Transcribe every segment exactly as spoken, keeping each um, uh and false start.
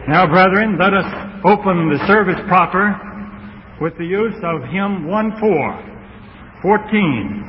Now, brethren, let us open the service proper with the use of hymn one four fourteen.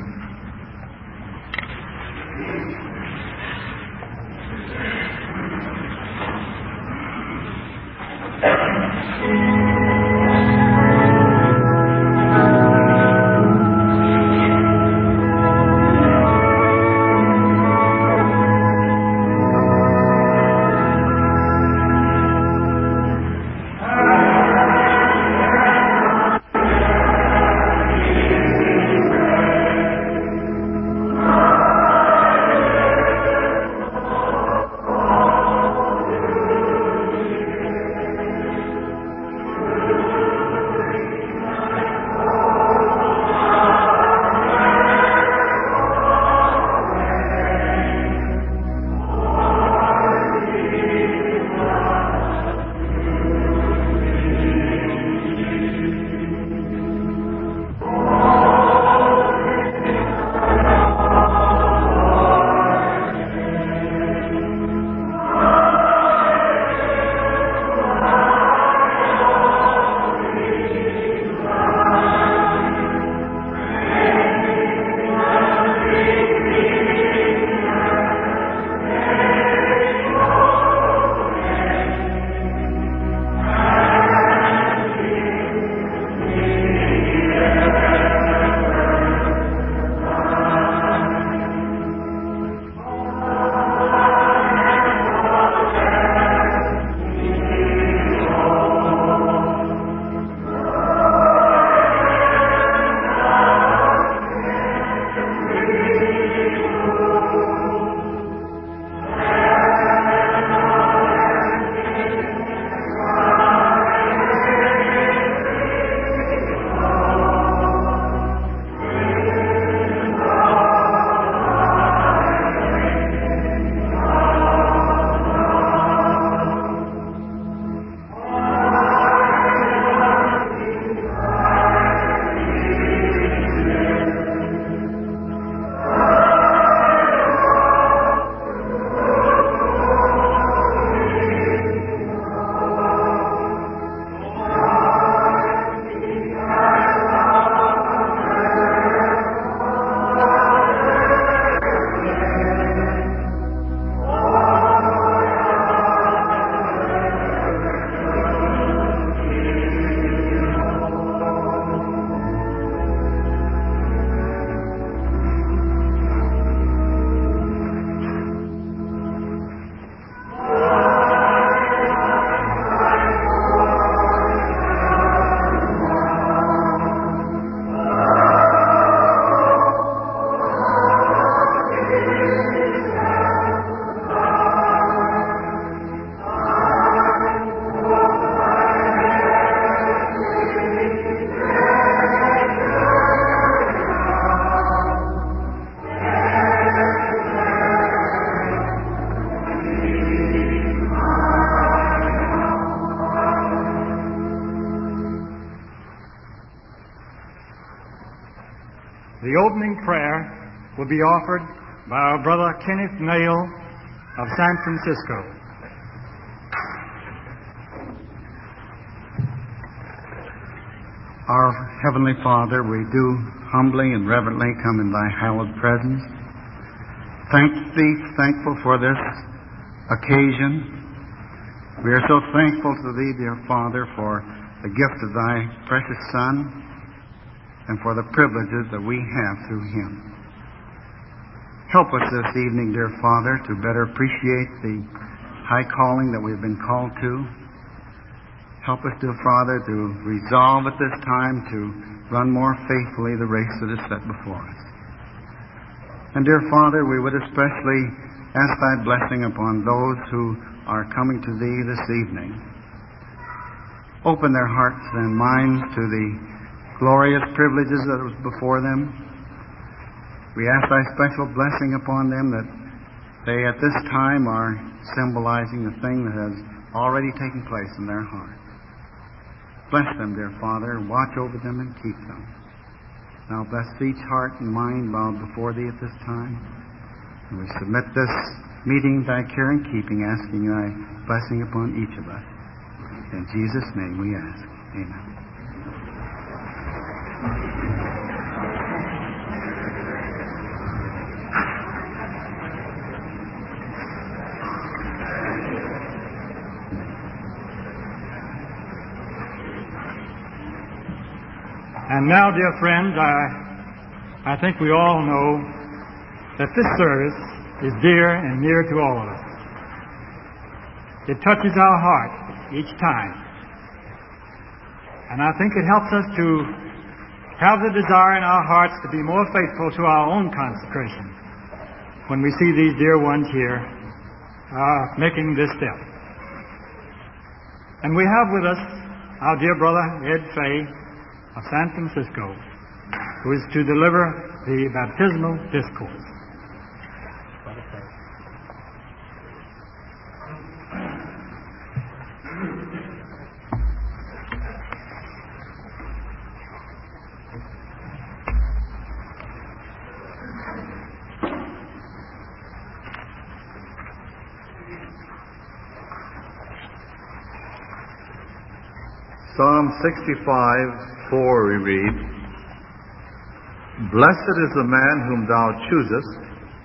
The opening prayer will be offered by our brother Kenneth Nail of San Francisco. Our Heavenly Father, we do humbly and reverently come in Thy hallowed presence. Thank Thee, thankful for this occasion. We are so thankful to Thee, dear Father, for the gift of Thy precious Son and for the privileges that we have through Him. Help us this evening, dear Father, to better appreciate the high calling that we've been called to. Help us, dear Father, to resolve at this time to run more faithfully the race that is set before us. And, dear Father, we would especially ask Thy blessing upon those who are coming to Thee this evening. Open their hearts and minds to the glorious privileges that are before them. We ask Thy special blessing upon them that they at this time are symbolizing the thing that has already taken place in their heart. Bless them, dear Father. Watch over them and keep them. Now bless each heart and mind bowed before Thee at this time. And we submit this meeting to Thy care and keeping, asking Thy blessing upon each of us. In Jesus' name we ask. Amen. And now, dear friends, I, I think we all know that this service is dear and near to all of us. It touches our heart each time. And I think it helps us to have the desire in our hearts to be more faithful to our own consecration when we see these dear ones here uh, making this step. And we have with us our dear brother Ed Fay of San Francisco, who is to deliver the baptismal discourse. Psalm sixty-five, four we read, Blessed is the man whom thou choosest,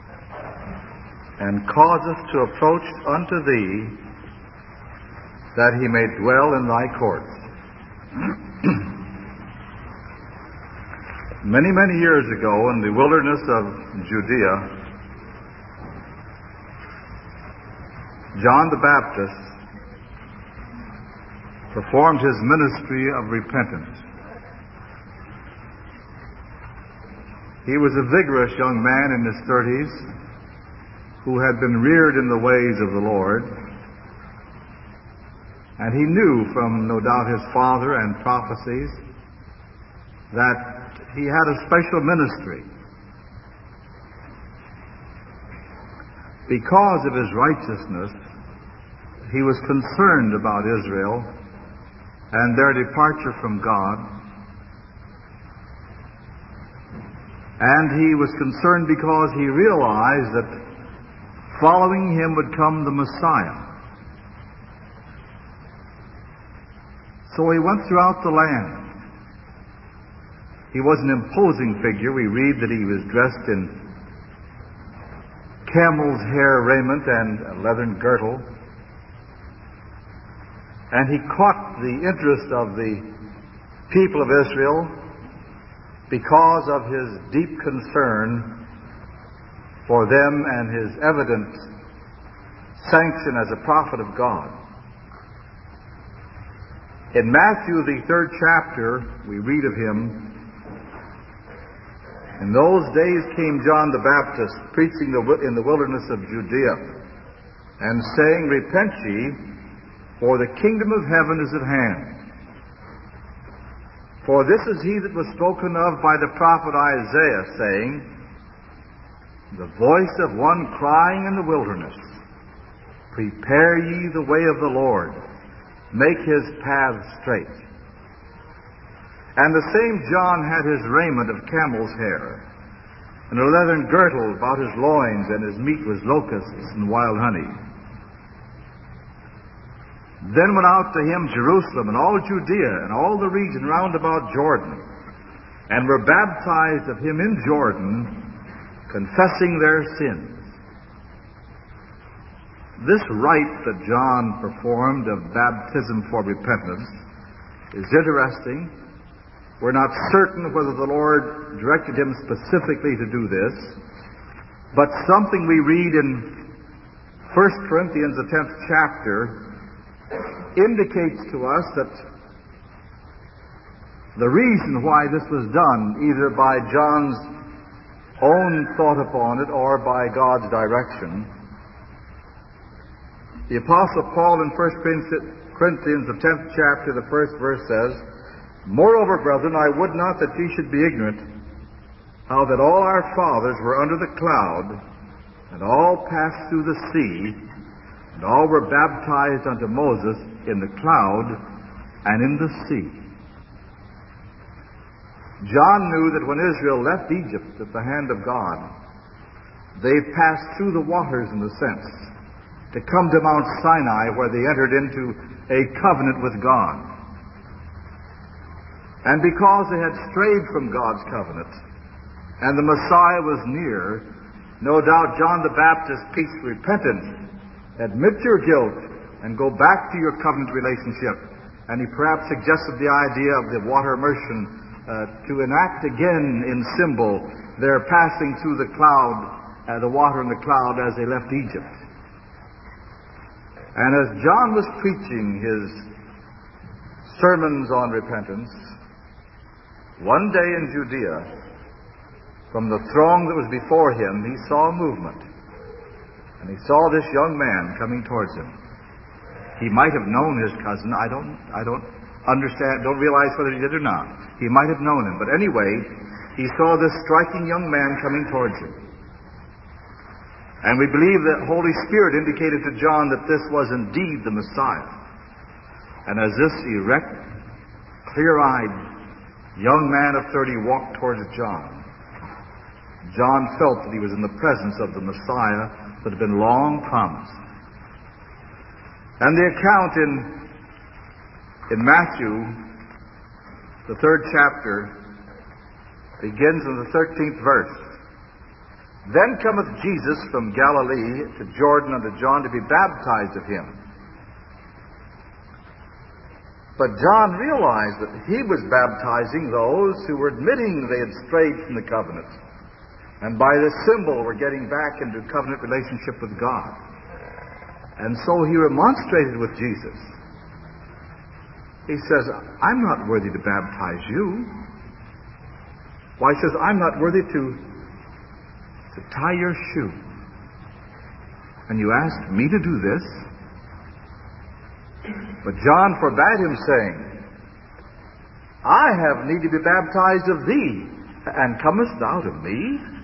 and causest to approach unto thee, that he may dwell in thy courts. Many, many years ago, in the wilderness of Judea, John the Baptist performed his ministry of repentance. He was a vigorous young man in his thirties who had been reared in the ways of the Lord, and he knew from, no doubt, his father and prophecies that he had a special ministry. Because of his righteousness, he was concerned about Israel and their departure from God. And he was concerned because he realized that following him would come the Messiah. So he went throughout the land. He was an imposing figure. We read that he was dressed in camel's hair raiment and a leathern girdle. And he caught the interest of the people of Israel because of his deep concern for them and his evident sanction as a prophet of God. In Matthew, the third chapter, we read of him, In those days came John the Baptist, preaching in the wilderness of Judea, and saying, Repent ye, for the kingdom of heaven is at hand. For this is he that was spoken of by the prophet Isaiah, saying, The voice of one crying in the wilderness, Prepare ye the way of the Lord, make his paths straight. And the same John had his raiment of camel's hair, and a leathern girdle about his loins, and his meat was locusts and wild honey. Then went out to him Jerusalem and all Judea and all the region round about Jordan, and were baptized of him in Jordan, confessing their sins. This rite that John performed of baptism for repentance is interesting. We're not certain whether the Lord directed him specifically to do this, but something we read in First Corinthians, the tenth chapter, indicates to us that the reason why this was done, either by John's own thought upon it or by God's direction. The Apostle Paul in First Corinthians, the tenth chapter, the first verse says, Moreover, brethren, I would not that ye should be ignorant, how that all our fathers were under the cloud, and all passed through the sea, and all were baptized unto Moses in the cloud and in the sea. John knew that when Israel left Egypt at the hand of God, they passed through the waters, in a sense, to come to Mount Sinai, where they entered into a covenant with God. And because they had strayed from God's covenant, and the Messiah was near, no doubt John the Baptist preached repentance, admit your guilt, and go back to your covenant relationship. And he perhaps suggested the idea of the water immersion uh, to enact again in symbol their passing through the cloud, uh, the water in the cloud as they left Egypt. And as John was preaching his sermons on repentance, one day in Judea, from the throng that was before him, he saw a movement. And he saw this young man coming towards him. He might have known his cousin. I don't, I don't understand, don't realize whether he did or not. He might have known him. But anyway, he saw this striking young man coming towards him. And we believe that Holy Spirit indicated to John that this was indeed the Messiah. And as this erect, clear-eyed young man of thirty walked towards John, John felt that he was in the presence of the Messiah that had been long promised. And the account in, in Matthew, the third chapter, begins in the thirteenth verse. Then cometh Jesus from Galilee to Jordan unto John to be baptized of him. But John realized that he was baptizing those who were admitting they had strayed from the covenant, and by this symbol were getting back into covenant relationship with God. And so he remonstrated with Jesus. He says, I'm not worthy to baptize you. Why, he says, I'm not worthy to, to tie your shoe. And you ask me to do this? But John forbade him, saying, I have need to be baptized of thee, and comest thou to me?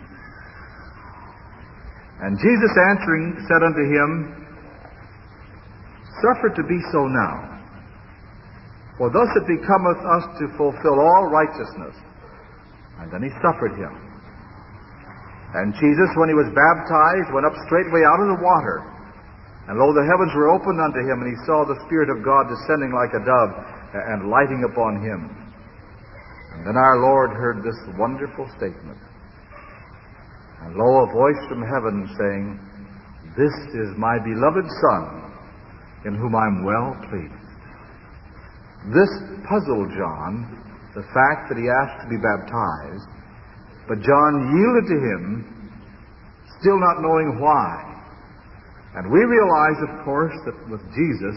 And Jesus answering said unto him, Suffer it to be so now, for thus it becometh us to fulfill all righteousness. And then he suffered him. And Jesus, when he was baptized, went up straightway out of the water. And lo, the heavens were opened unto him, and he saw the Spirit of God descending like a dove and lighting upon him. And then our Lord heard this wonderful statement. And lo, a voice from heaven saying, This is my beloved Son, in whom I'm well pleased. This puzzled John, the fact that he asked to be baptized, but John yielded to him, still not knowing why. And we realize, of course, that with Jesus,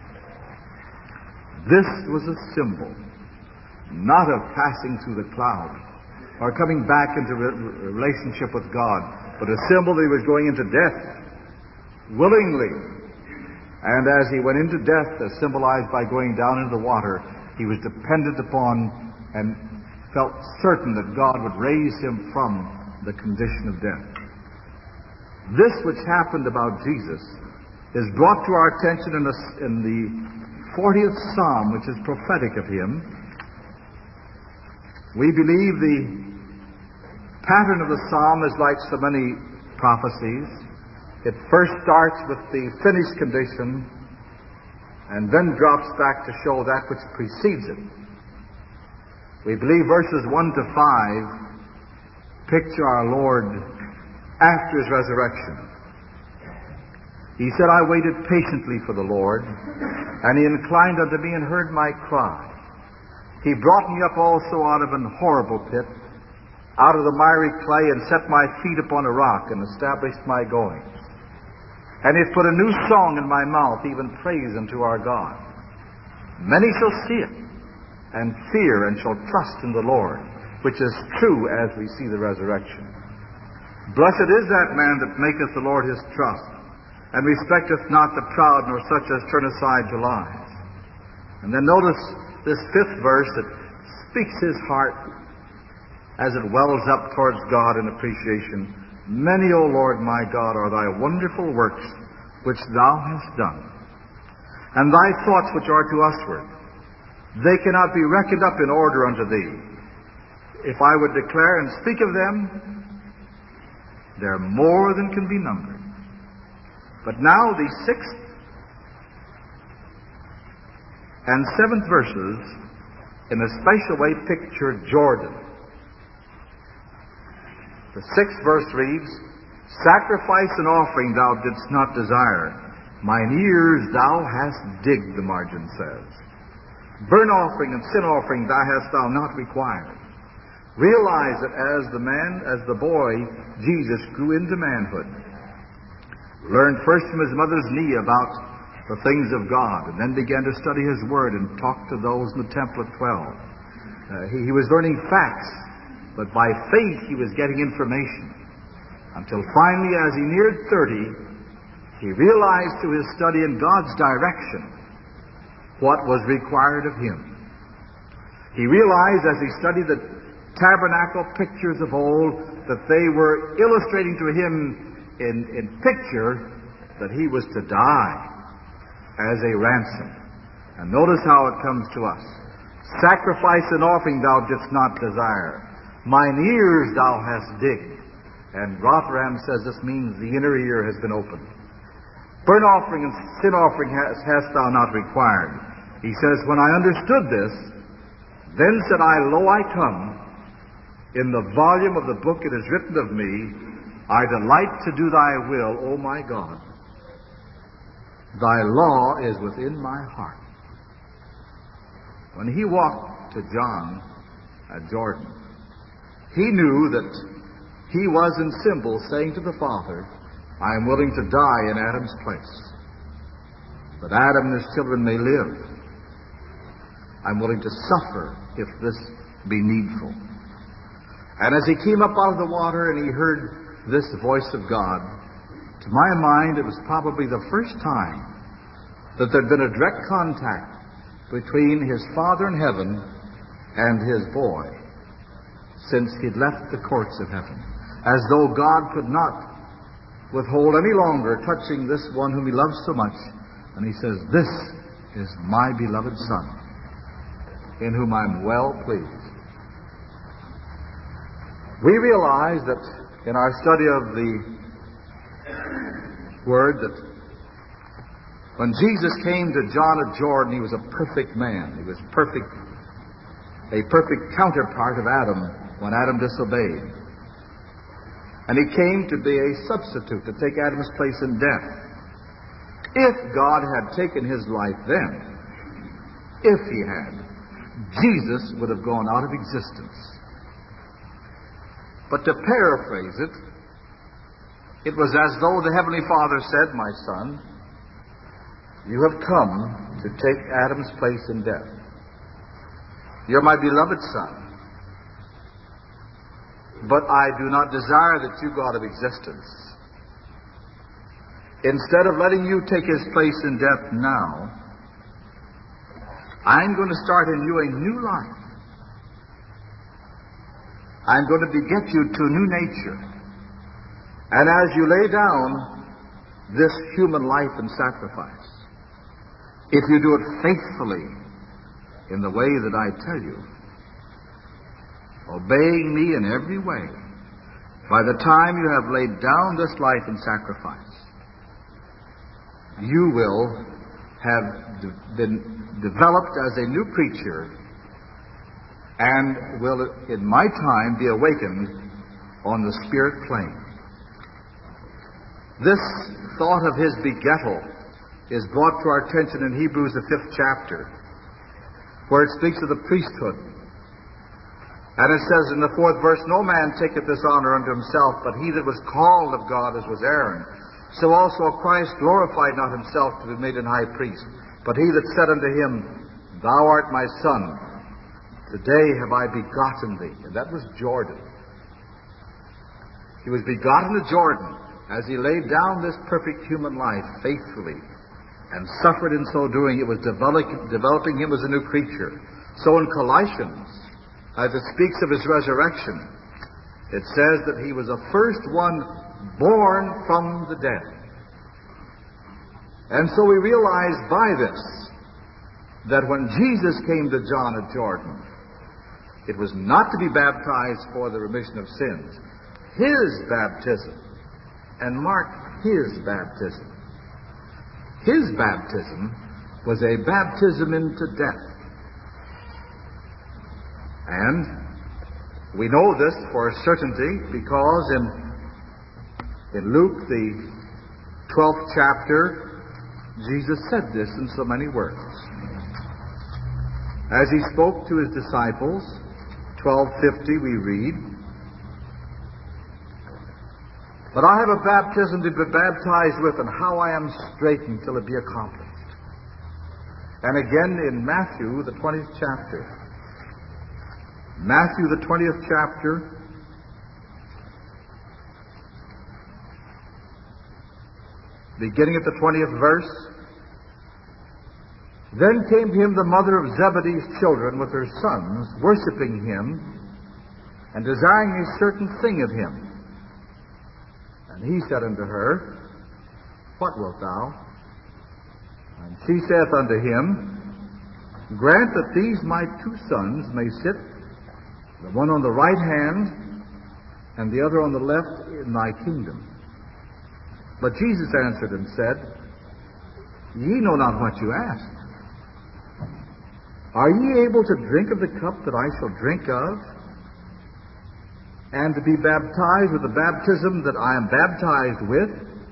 this was a symbol, not of passing through the cloud or coming back into re- relationship with God, but a symbol that he was going into death willingly. And as he went into death, as symbolized by going down into the water, he was dependent upon and felt certain that God would raise him from the condition of death. This which happened about Jesus is brought to our attention in, a, in the fortieth Psalm, which is prophetic of him. We believe the pattern of the Psalm is like so many prophecies. It first starts with the finished condition and then drops back to show that which precedes it. We believe verses one to five picture our Lord after his resurrection. He said, I waited patiently for the Lord, and he inclined unto me and heard my cry. He brought me up also out of an horrible pit, out of the miry clay, and set my feet upon a rock, and established my goings. And he hath put a new song in my mouth, even praise unto our God. Many shall see it, and fear, and shall trust in the Lord, which is true as we see the resurrection. Blessed is that man that maketh the Lord his trust, and respecteth not the proud, nor such as turn aside to lies. And then notice this fifth verse that speaks his heart as it wells up towards God in appreciation. Many, O Lord my God, are thy wonderful works which thou hast done, and thy thoughts which are to usward. They cannot be reckoned up in order unto thee. If I would declare and speak of them, they're more than can be numbered. But now the sixth and seventh verses in a special way picture Jordan. The sixth verse reads, "Sacrifice and offering thou didst not desire. Mine ears thou hast digged," the margin says. "Burnt offering and sin offering thou hast thou not required." Realize that as the man, as the boy, Jesus grew into manhood, learned first from his mother's knee about the things of God, and then began to study His Word and talk to those in the temple at twelve. Uh, he, he was learning facts, but by faith he was getting information. Until finally, as he neared thirty, he realized through his study in God's direction what was required of him. He realized as he studied the tabernacle pictures of old that they were illustrating to him in, in picture that he was to die as a ransom. And notice how it comes to us. "Sacrifice and offering thou didst not desire. Mine ears thou hast digged." And Rotherham says this means the inner ear has been opened. "Burnt offering and sin offering hast, hast thou not required." He says, "When I understood this, then said I, Lo, I come. In the volume of the book it is written of me, I delight to do thy will, O my God. Thy law is within my heart." When he walked to John at Jordan, he knew that he was in symbol saying to the Father, "I am willing to die in Adam's place, but Adam and his children may live. I'm willing to suffer if this be needful." And as he came up out of the water and he heard this voice of God, to my mind it was probably the first time that there had been a direct contact between his Father in heaven and his boy since he'd left the courts of heaven. As though God could not withhold any longer touching this one whom he loves so much. And he says, "This is my beloved Son, in whom I'm well pleased." We realize that in our study of the Word that when Jesus came to John at Jordan, he was a perfect man. He was perfect, a perfect counterpart of Adam when Adam disobeyed. And he came to be a substitute, to take Adam's place in death. If God had taken his life then, if he had, Jesus would have gone out of existence. But to paraphrase it, it was as though the Heavenly Father said, "My son, you have come to take Adam's place in death. You're my beloved Son. But I do not desire that you go out of existence. Instead of letting you take his place in death now, I'm going to start in you a new life. I'm going to beget you to a new nature. And as you lay down this human life and sacrifice, if you do it faithfully in the way that I tell you, obeying me in every way, by the time you have laid down this life and sacrifice, you will have de- been developed as a new creature and will, in my time, be awakened on the spirit plane. This thought of his begettal is brought to our attention in Hebrews, the fifth chapter, where it speaks of the priesthood. And it says in the fourth verse, "No man taketh this honor unto himself, but he that was called of God, as was Aaron. So also Christ glorified not himself to be made an high priest, but he that said unto him, Thou art my son, today have I begotten thee." And that was Jordan. He was begotten of Jordan as he laid down this perfect human life faithfully and suffered in so doing. It was develop, developing him as a new creature. So in Colossians, as it speaks of his resurrection, it says that he was the first one born from the dead. And so we realize by this that when Jesus came to John at Jordan, it was not to be baptized for the remission of sins. His baptism, and mark his baptism, his baptism was a baptism into death. And we know this for a certainty because in, in Luke, the twelfth chapter, Jesus said this in so many words. As he spoke to his disciples, twelve fifty we read, "But I have a baptism to be baptized with, and how I am straitened till it be accomplished." And again in Matthew, the twentieth chapter. Matthew, the twentieth chapter, beginning at the twentieth verse. "Then came to him the mother of Zebedee's children with her sons, worshiping him, and desiring a certain thing of him. And he said unto her, What wilt thou? And she saith unto him, Grant that these my two sons may sit, the one on the right hand, and the other on the left, in thy kingdom. But Jesus answered and said, Ye know not what you ask. Are ye able to drink of the cup that I shall drink of, and to be baptized with the baptism that I am baptized with?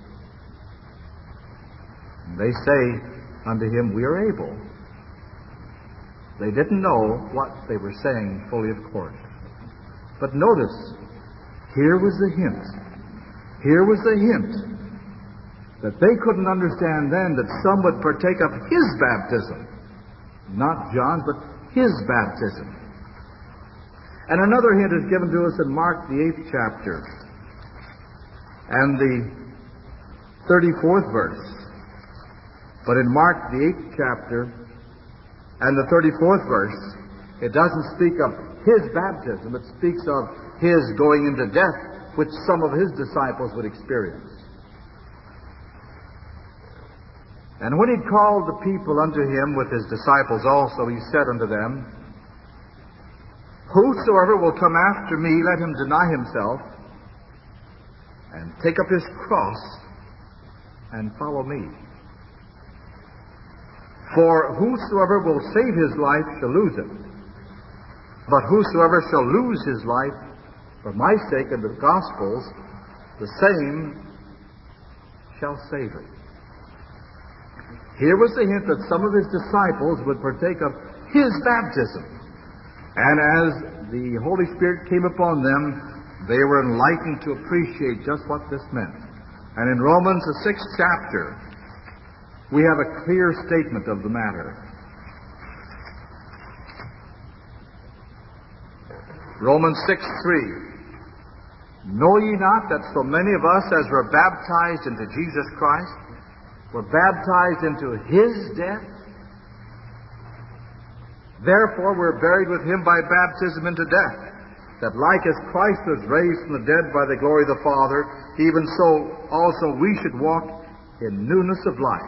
And they say unto him, We are able. They didn't know what they were saying fully, of course. But notice, here was the hint. Here was the hint that they couldn't understand then that some would partake of his baptism. Not John's, but his baptism. And another hint is given to us in Mark, the eighth chapter, and the thirty-fourth verse. But in Mark, the eighth chapter, and the thirty-fourth verse, it doesn't speak of his baptism. It speaks of his going into death, which some of his disciples would experience. And when he called the people unto him with his disciples also, he said unto them, Whosoever will come after me, let him deny himself, and take up his cross, and follow me. For whosoever will save his life shall lose it. But whosoever shall lose his life for my sake and the gospel's, the same shall save it. Here was the hint that some of his disciples would partake of his baptism. And as the Holy Spirit came upon them, they were enlightened to appreciate just what this meant. And in Romans, the sixth chapter, we have a clear statement of the matter. Romans six three. Know ye not that so many of us as were baptized into Jesus Christ were baptized into his death? Therefore we're buried with him by baptism into death, that like as Christ was raised from the dead by the glory of the Father, even so also we should walk in newness of life.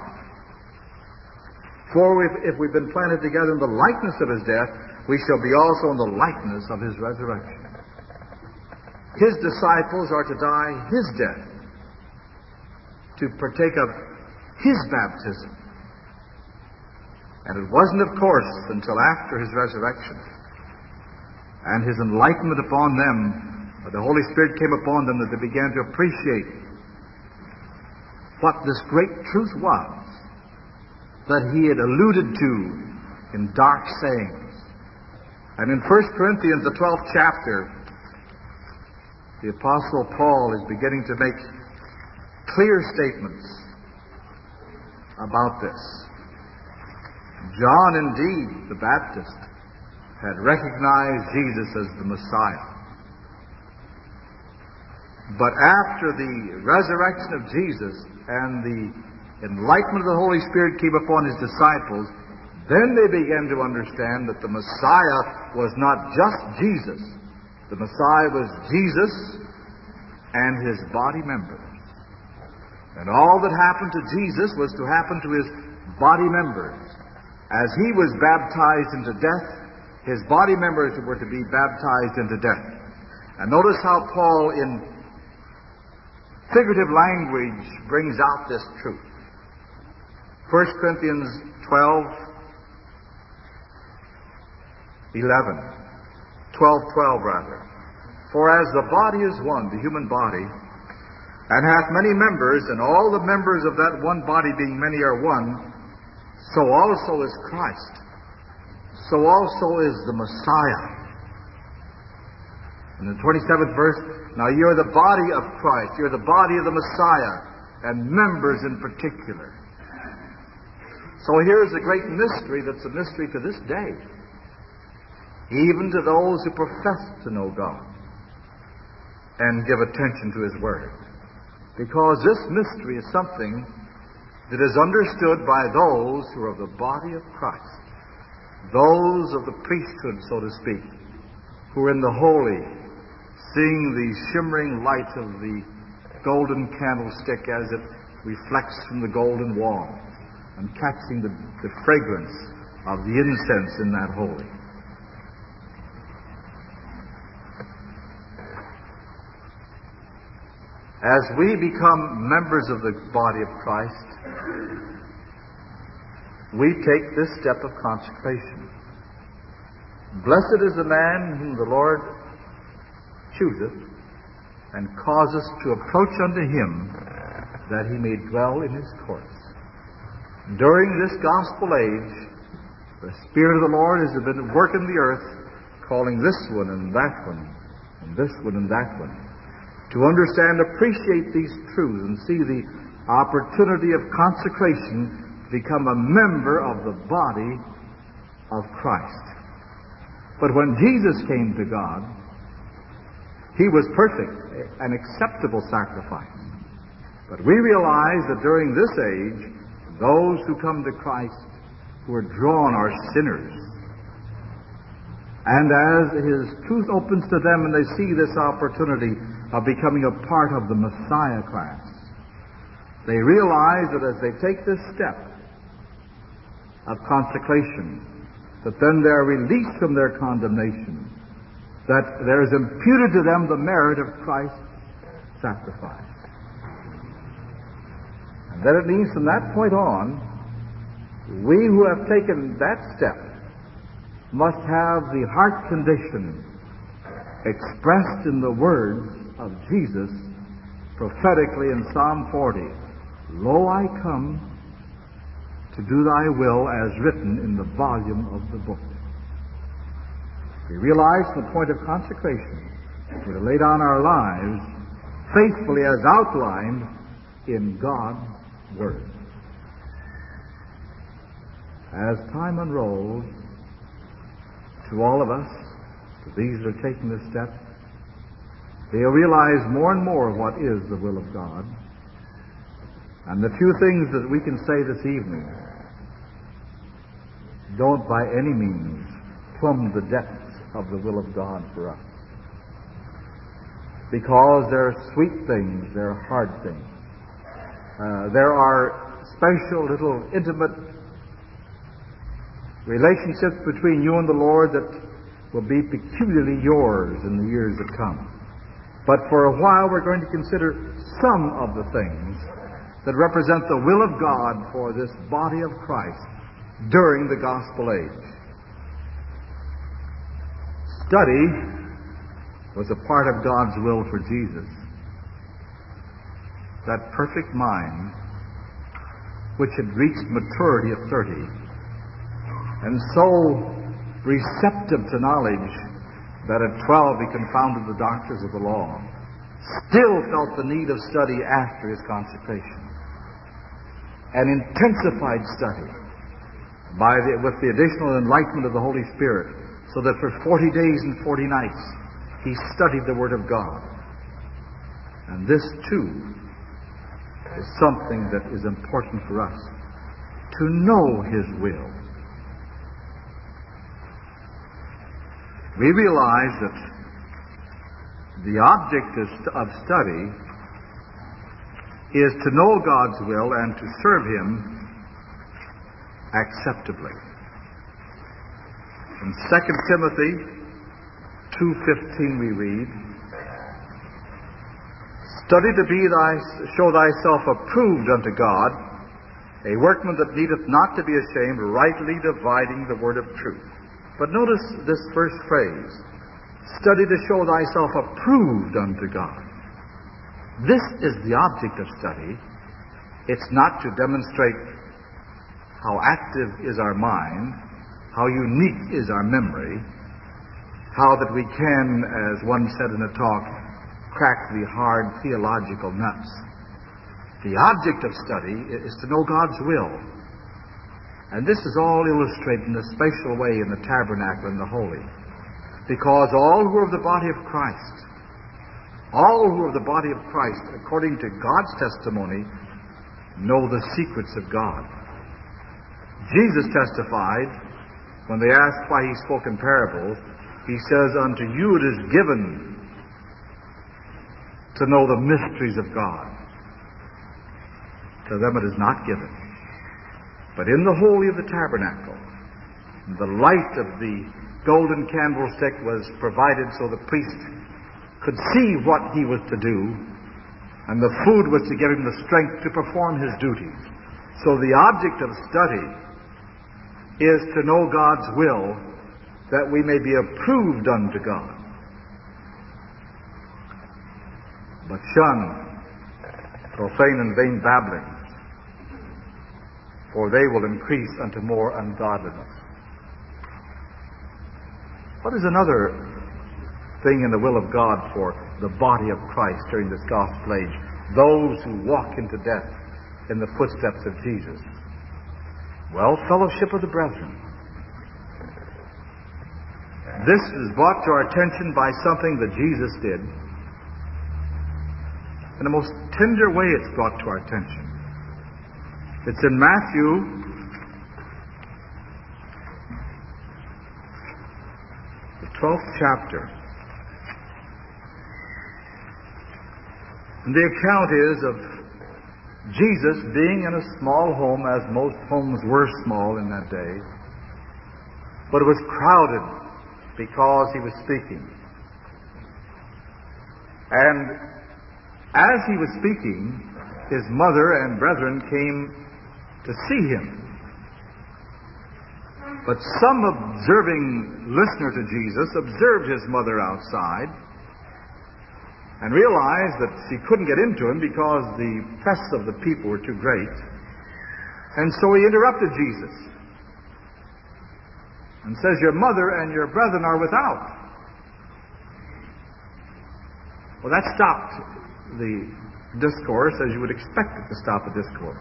For if, if we've been planted together in the likeness of his death, we shall be also in the likeness of his resurrection. His disciples are to die his death, to partake of his baptism. And it wasn't, of course, until after his resurrection and his enlightenment upon them, or the Holy Spirit came upon them, that they began to appreciate what this great truth was that he had alluded to in dark sayings. And in First Corinthians, the twelfth chapter, the Apostle Paul is beginning to make clear statements about this. John, indeed, the Baptist, had recognized Jesus as the Messiah. But after the resurrection of Jesus and the enlightenment of the Holy Spirit came upon his disciples, then they began to understand that the Messiah was not just Jesus. The Messiah was Jesus and his body members. And all that happened to Jesus was to happen to his body members. As he was baptized into death, his body members were to be baptized into death. And notice how Paul, in figurative language, brings out this truth. First Corinthians twelve, eleven. twelve, twelve rather. For as the body is one, the human body, and hath many members, and all the members of that one body being many are one, so also is Christ. So also is the Messiah. In the twenty-seventh verse, now you are the body of Christ, you are the body of the Messiah, and members in particular. So here's a great mystery that's a mystery to this day, even to those who profess to know God and give attention to His Word. Because this mystery is something that is understood by those who are of the body of Christ, those of the priesthood, so to speak, who are in the holy, seeing the shimmering light of the golden candlestick as it reflects from the golden wall, and catching the, the fragrance of the incense in that holy. As we become members of the body of Christ, we take this step of consecration. Blessed is the man whom the Lord chooseth, and causeth to approach unto Him, that he may dwell in His courts. During this gospel age, the Spirit of the Lord has been working the earth, calling this one and that one, and this one and that one, to understand, appreciate these truths, and see the opportunity of consecration to become a member of the body of Christ. But when Jesus came to God, He was perfect, an acceptable sacrifice. But we realize that during this age, those who come to Christ, who are drawn, are sinners. And as His truth opens to them and they see this opportunity of becoming a part of the Messiah class, they realize that as they take this step of consecration, that then they are released from their condemnation, that there is imputed to them the merit of Christ's sacrifice. And then it means from that point on, we who have taken that step must have the heart condition expressed in the words of Jesus prophetically in Psalm forty. Lo, I come to do thy will as written in the volume of the book. We realize from the point of consecration, we're to lay down our lives faithfully as outlined in God's Word. As time unrolls, to all of us, to these that are taking this step, they'll realize more and more what is the will of God. And the few things that we can say this evening don't by any means plumb the depths of the will of God for us. Because there are sweet things, there are hard things. Uh, there are special little intimate relationships between you and the Lord that will be peculiarly yours in the years that come. But for a while we're going to consider some of the things that represent the will of God for this body of Christ during the gospel age. Study was a part of God's will for Jesus. That perfect mind which had reached maturity at thirty, and so receptive to knowledge that at twelve he confounded the doctors of the law, still felt the need of study after his consecration, and intensified study by the, with the additional enlightenment of the Holy Spirit, so that for forty days and forty nights he studied the Word of God. And this too is something that is important for us, to know His will. We realize that the object of study is to know God's will and to serve Him acceptably. In Second Timothy two fifteen we read, Study to be thy, show thyself approved unto God, A workman that needeth not to be ashamed, rightly dividing the word of truth. But notice this first phrase, study to show thyself approved unto God. This is the object of study. It's not to demonstrate how active is our mind, how unique is our memory, how that we can, as one said in a talk, crack the hard theological nuts. The object of study is to know God's will. And this is all illustrated in a special way in the tabernacle and the holy. Because all who are of the body of Christ, all who are of the body of Christ, according to God's testimony, know the secrets of God. Jesus testified, when they asked why he spoke in parables, he says, unto you it is given to know the mysteries of God. To them it is not given. But in the holy of the tabernacle, the light of the golden candlestick was provided so the priest could see what he was to do, and the food was to give him the strength to perform his duties. So the object of study is to know God's will, that we may be approved unto God. But shun profane and vain babblings, for they will increase unto more ungodliness. What is another thing in the will of God for the body of Christ during this gospel age? Those who walk into death in the footsteps of Jesus. Well, fellowship of the brethren. This is brought to our attention by something that Jesus did. In the most tender way it's brought to our attention. It's in Matthew the twelfth chapter. And the account is of Jesus being in a small home, as most homes were small in that day. But it was crowded because he was speaking. And as he was speaking, his mother and brethren came to see him. But some observing listener to Jesus observed his mother outside and realized that she couldn't get into him because the press of the people were too great. And so he interrupted Jesus and says, your mother and your brethren are without. Well, that stopped the discourse as you would expect it to stop a discourse.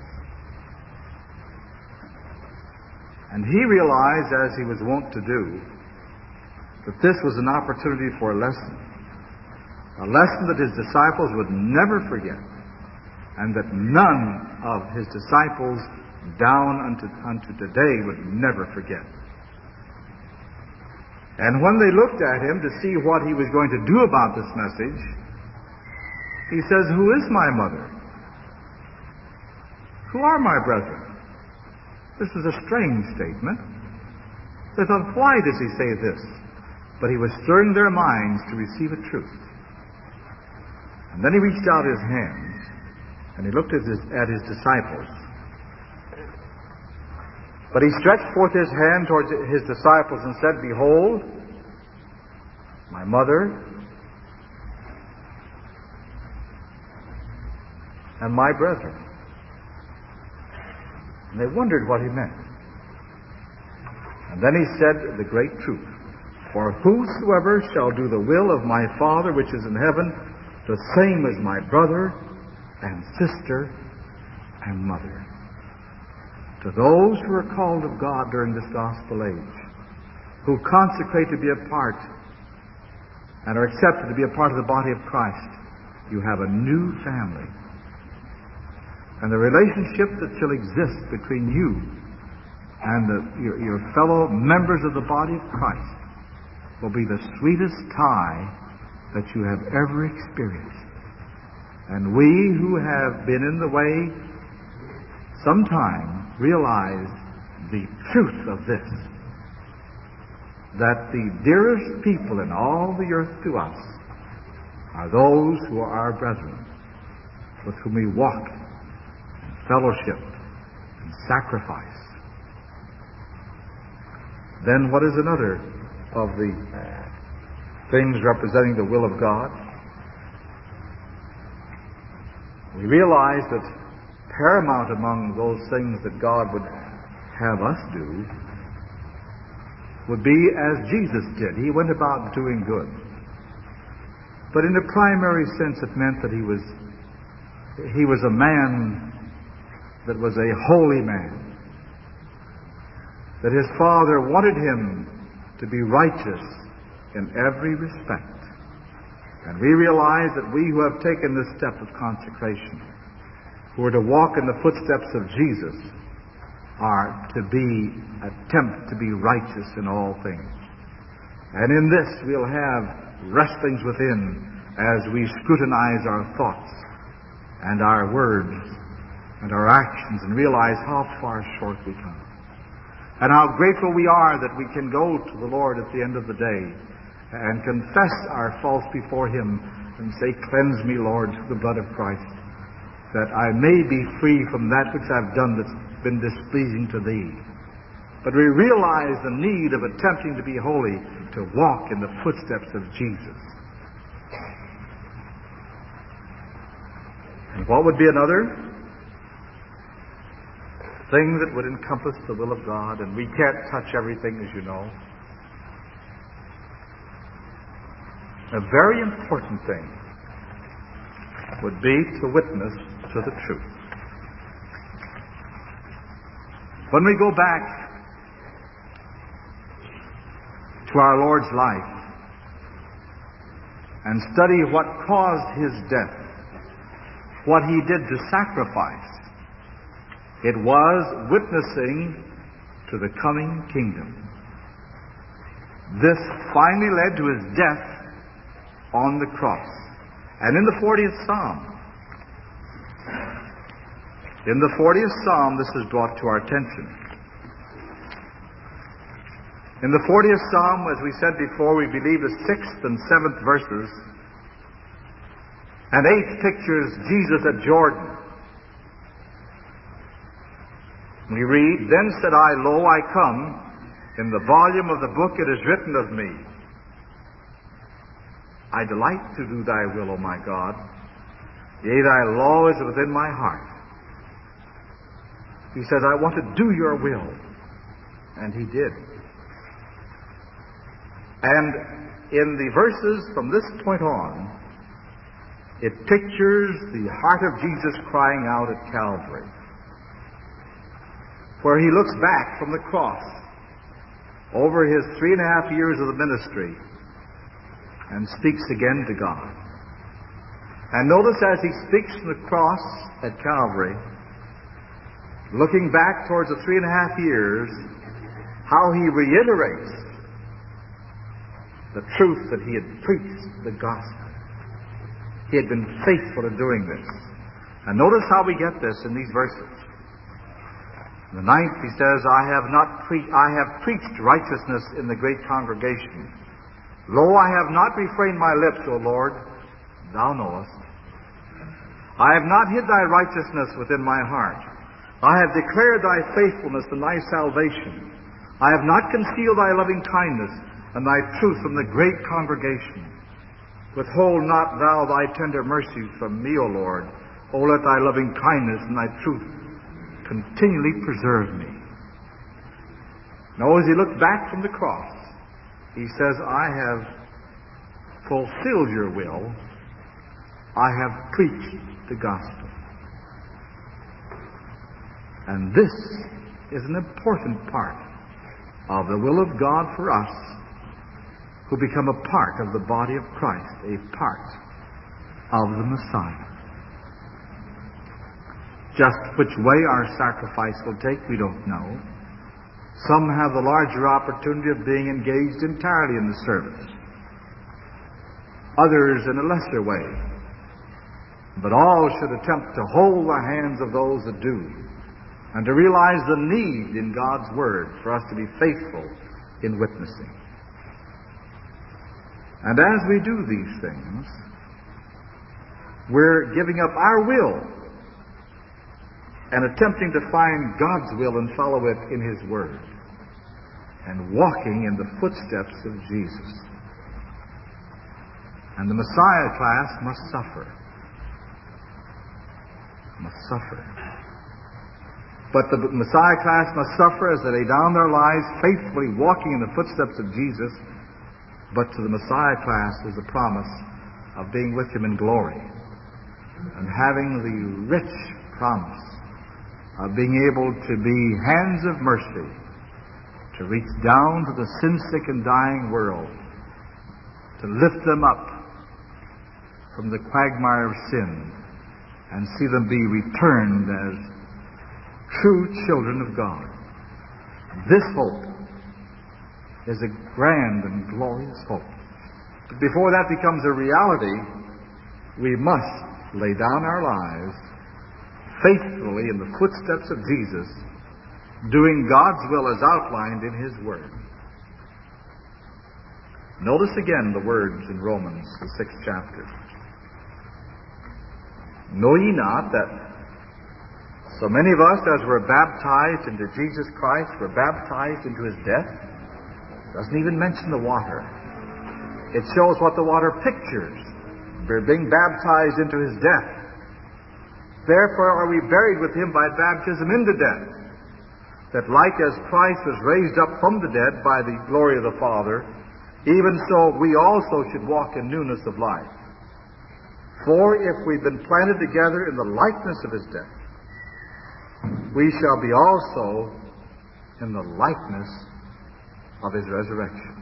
And he realized, as he was wont to do, that this was an opportunity for a lesson. A lesson that his disciples would never forget, and that none of his disciples down unto, unto today would never forget. And when they looked at him to see what he was going to do about this message, he says, who is my mother? Who are my brethren? This was a strange statement. They thought, why does he say this? But he was stirring their minds to receive a truth. And then he reached out his hands, and he looked at his, at his disciples. But he stretched forth his hand towards his disciples and said, behold, my mother and my brethren. And they wondered what he meant. And then he said the great truth. For whosoever shall do the will of my Father which is in heaven, the same is my brother and sister and mother. To those who are called of God during this gospel age, who consecrate to be a part and are accepted to be a part of the body of Christ, you have a new family. And the relationship that shall exist between you and the, your, your fellow members of the body of Christ will be the sweetest tie that you have ever experienced. And we who have been in the way sometime realize the truth of this, that the dearest people in all the earth to us are those who are our brethren, with whom we walk, fellowship, and sacrifice. Then what is another of the things representing the will of God? We realize that paramount among those things that God would have us do would be as Jesus did. He went about doing good. But in a primary sense, it meant that he was he was a man that was a holy man, that his Father wanted him to be righteous in every respect. And we realize that we who have taken this step of consecration, who are to walk in the footsteps of Jesus, are to be, attempt to be righteous in all things. And in this we'll have wrestlings within as we scrutinize our thoughts and our words and our actions and realize how far short we come. And how grateful we are that we can go to the Lord at the end of the day and confess our faults before Him and say, "Cleanse me, Lord, through the blood of Christ, that I may be free from that which I've done that's been displeasing to Thee." But we realize the need of attempting to be holy, to walk in the footsteps of Jesus. And what would be another thing that would encompass the will of God? And we can't touch everything, as you know. A very important thing would be to witness to the truth. When we go back to our Lord's life and study what caused His death, what He did to sacrifice, it was witnessing to the coming kingdom. This finally led to His death on the cross. And in the fortieth Psalm, in the fortieth Psalm, this is brought to our attention. In the fortieth Psalm, as we said before, we believe the sixth and seventh verses, and eighth pictures Jesus at Jordan. We read, "Then said I, Lo, I come. In the volume of the book it is written of me. I delight to do Thy will, O my God. Yea, Thy law is within my heart." He says, "I want to do Your will." And He did. And in the verses from this point on, it pictures the heart of Jesus crying out at Calvary, where He looks back from the cross over His three and a half years of the ministry and speaks again to God. And notice as He speaks from the cross at Calvary, looking back towards the three and a half years, how He reiterates the truth that He had preached the gospel. He had been faithful in doing this. And notice how we get this in these verses. In the ninth, He says, I have not pre- I have preached righteousness in the great congregation. Lo, I have not refrained my lips, O Lord, Thou knowest. I have not hid Thy righteousness within my heart. I have declared Thy faithfulness and Thy salvation. I have not concealed Thy loving kindness and Thy truth from the great congregation. Withhold not Thou Thy tender mercies from me, O Lord. O let Thy loving kindness and Thy truth continually preserve me. Now, as He looked back from the cross, He says, I have fulfilled Your will. I have preached the gospel. And this is an important part of the will of God for us who become a part of the body of Christ, a part of the Messiah. Just which way our sacrifice will take, we don't know. Some have the larger opportunity of being engaged entirely in the service. Others in a lesser way. But all should attempt to hold the hands of those that do, and to realize the need in God's Word for us to be faithful in witnessing. And as we do these things, we're giving up our will and attempting to find God's will and follow it in His Word, and walking in the footsteps of Jesus. And the Messiah class must suffer. Must suffer. But the Messiah class must suffer as they lay down their lives faithfully walking in the footsteps of Jesus. But to the Messiah class is the promise of being with Him in glory and having the rich promise of being able to be hands of mercy to reach down to the sin-sick and dying world, to lift them up from the quagmire of sin and see them be returned as true children of God. This hope is a grand and glorious hope. But before that becomes a reality, we must lay down our lives faithfully in the footsteps of Jesus, doing God's will as outlined in His Word. Notice again the words in Romans, the sixth chapter. Know ye not that so many of us, as were baptized into Jesus Christ, were baptized into His death? Doesn't even mention the water. It shows what the water pictures. We're being baptized into His death. Therefore are we buried with Him by baptism into death, that like as Christ was raised up from the dead by the glory of the Father, even so we also should walk in newness of life. For if we've been planted together in the likeness of His death, we shall be also in the likeness of His resurrection.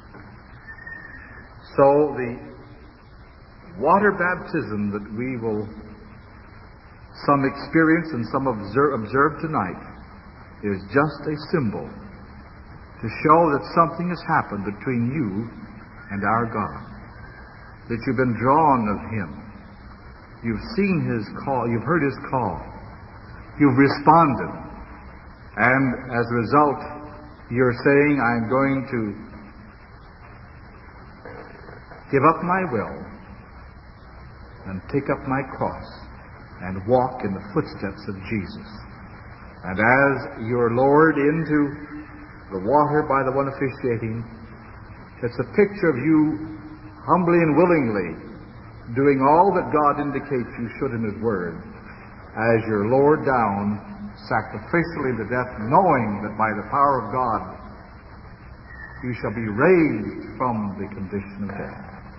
So the water baptism that we will some experience and some observe, observe tonight is just a symbol to show that something has happened between you and our God, that you've been drawn of Him. You've seen His call. You've heard His call. You've responded. And as a result, you're saying, I'm going to give up my will and take up my cross and walk in the footsteps of Jesus. And as you're lowered into the water by the one officiating, it's a picture of you humbly and willingly doing all that God indicates you should in His Word, as you're lowered down sacrificially to death, knowing that by the power of God you shall be raised from the condition of death.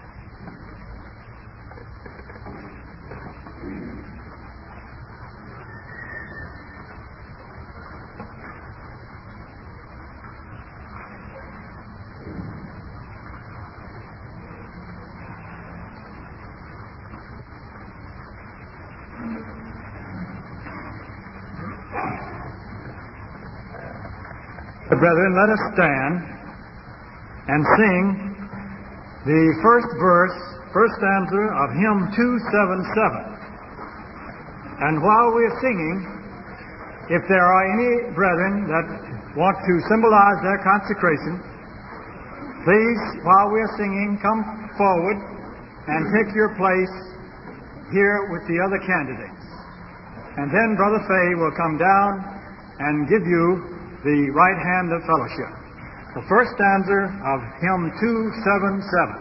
Brethren, let us stand and sing the first verse, first stanza of hymn two seventy-seven. And while we're singing, if there are any brethren that want to symbolize their consecration, please, while we're singing, come forward and take your place here with the other candidates. And then Brother Fay will come down and give you the right hand of fellowship. The first stanza of hymn two seventy-seven.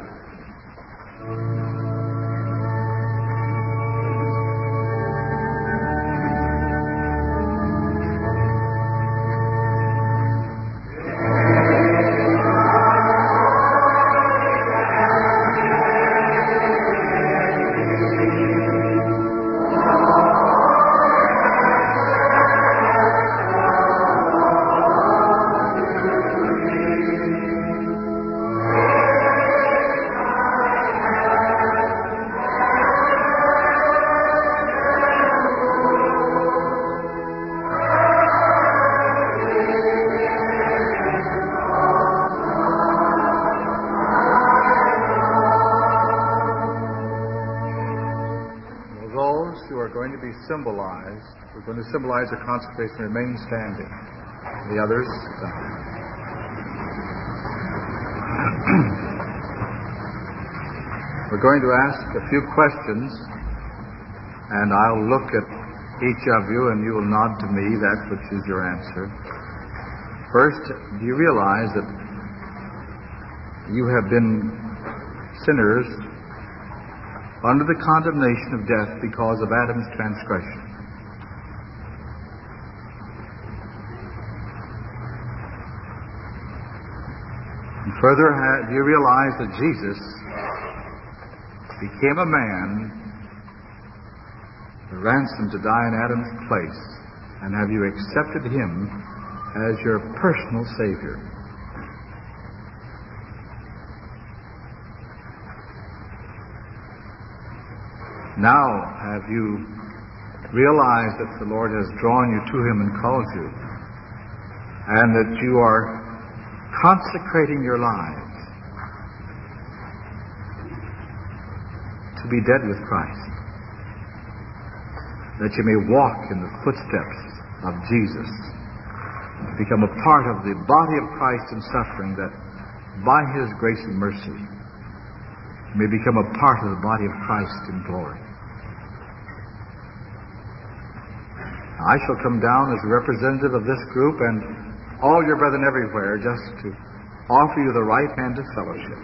Symbolized. We're going to symbolize the consecration. Remain standing. The others. We're going to ask a few questions, and I'll look at each of you, and you will nod to me that which is your answer. First, do you realize that you have been sinners under the condemnation of death because of Adam's transgression? And further, do you realize that Jesus became a man, the ransom to die in Adam's place, and have you accepted him as your personal Savior? Now have you realized that the Lord has drawn you to him and called you, and that you are consecrating your lives to be dead with Christ, that you may walk in the footsteps of Jesus, to become a part of the body of Christ in suffering, that by his grace and mercy you may become a part of the body of Christ in glory. I shall come down as a representative of this group and all your brethren everywhere, just to offer you the right hand of fellowship.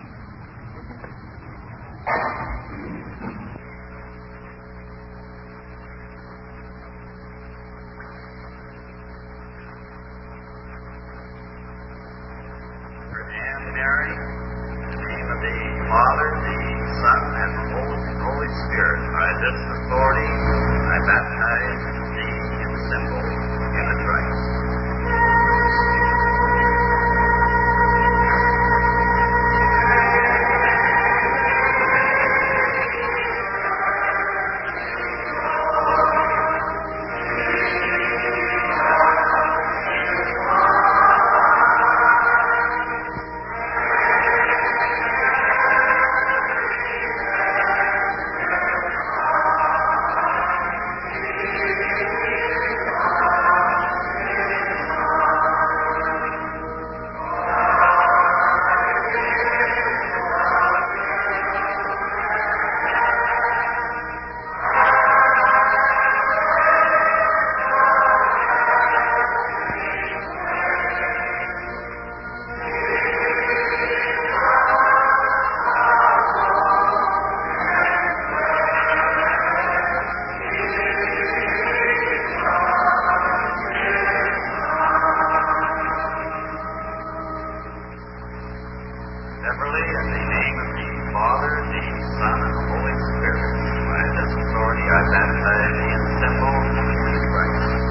And Mary, in the name of the Father, the Son, and the Holy Spirit, by this authority I baptize thee in the symbol in the Christ. Severally, in the name of the Father, the Son, and the Holy Spirit, by this authority I baptize thee in the symbol in Christ.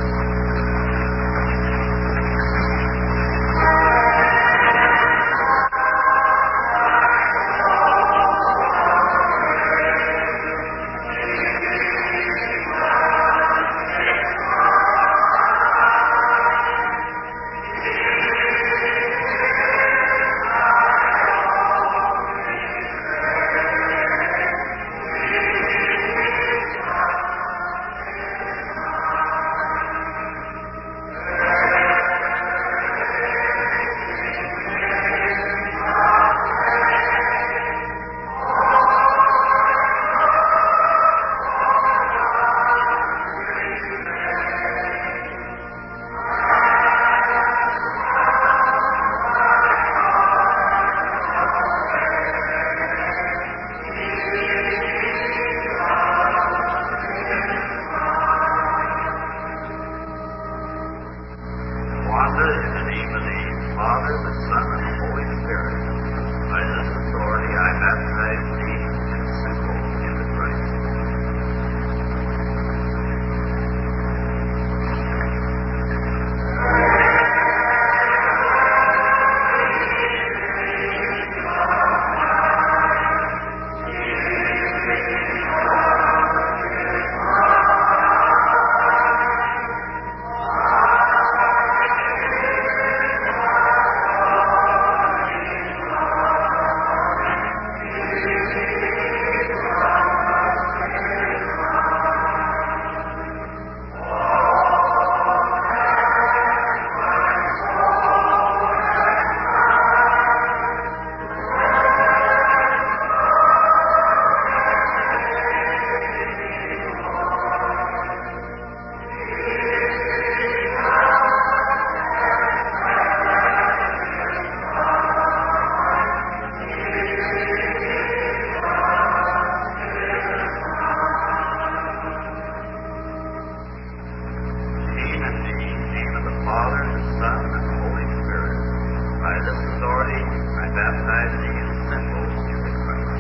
baptize thee in simple into Christ.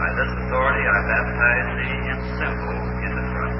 By this authority I baptize thee in simple into Christ.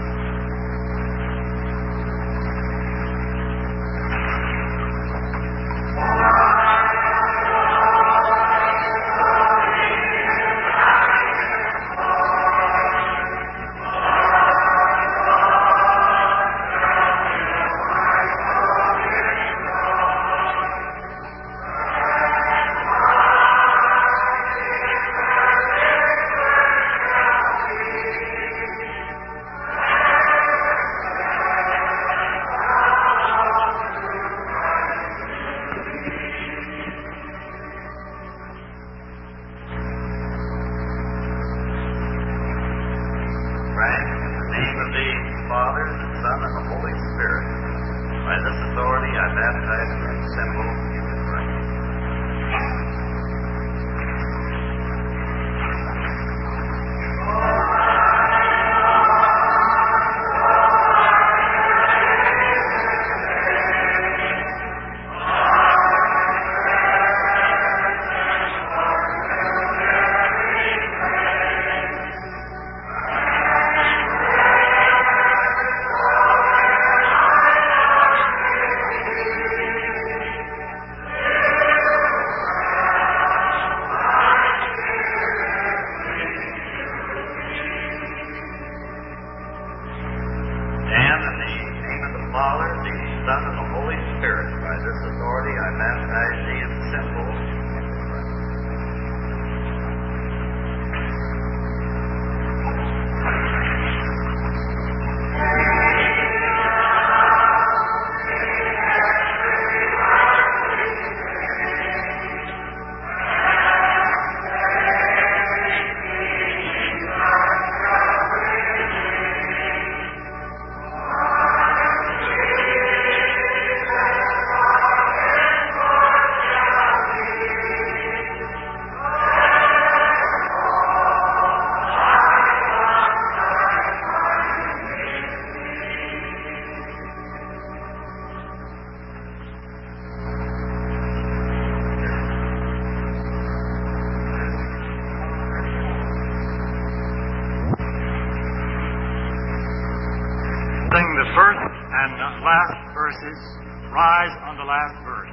The first and last verses rise on the last verse.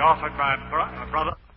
offered by bro- brother.